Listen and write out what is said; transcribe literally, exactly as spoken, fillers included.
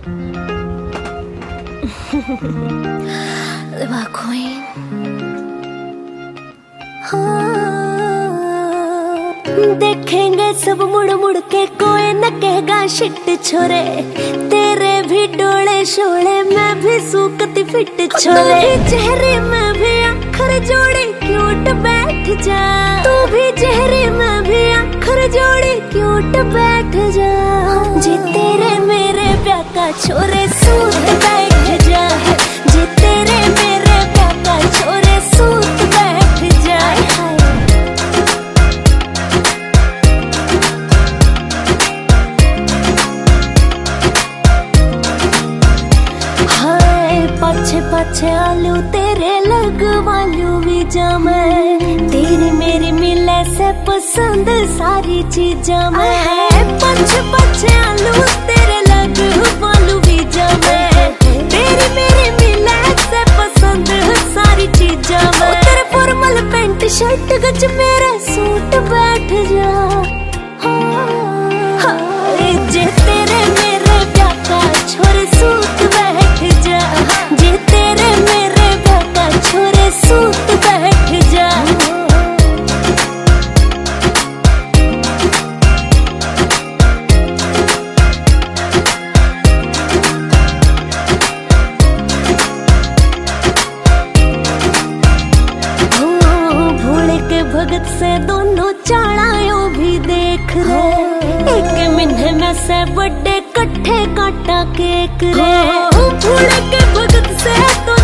Liver Queen. हाँ, देखेंगे सब मुड़ मुड़ के, कोई न कहेगा शिट छोरे। तेरे भी डोले शोले, मैं भी सूकती फिट छोरे। चेहरे में भी अखर जोड़े, क्यूट बैठ जा। तू भी चेहरे में भी अखर जोड़े, क्यूट बैठ जा। जी तेरे मेरे प्यार का छोरे, सूट बैठ जा। जी तेरे मेरे प्यार का छोरे, सूट बैठ जा। पछे पछे आलू तेरे लगवालू भी जा मैं। तेरी मेरी मिले से पसंद सारी चीजा मैं। पछे पछे आलू तेरे लगवालू भी जा मैं। तेरी मेरी मिले से पसंद सारी चीजा मैं। तेरे फॉर्मल पैंट शर्ट गज मेरे सूट बैठ जा। हाँ, जे तेरे मेरे प्यार का छोरे सूट बैठ जा। जे तेरे मेरे प्यार का छोरे सूट बैठ जा। भूल के भगत से दोनों चाड़ायो भी देख रहे। एक मिन्हे में से बड़े कट्ठे काटा केक रे। भूल के भगत से दोनों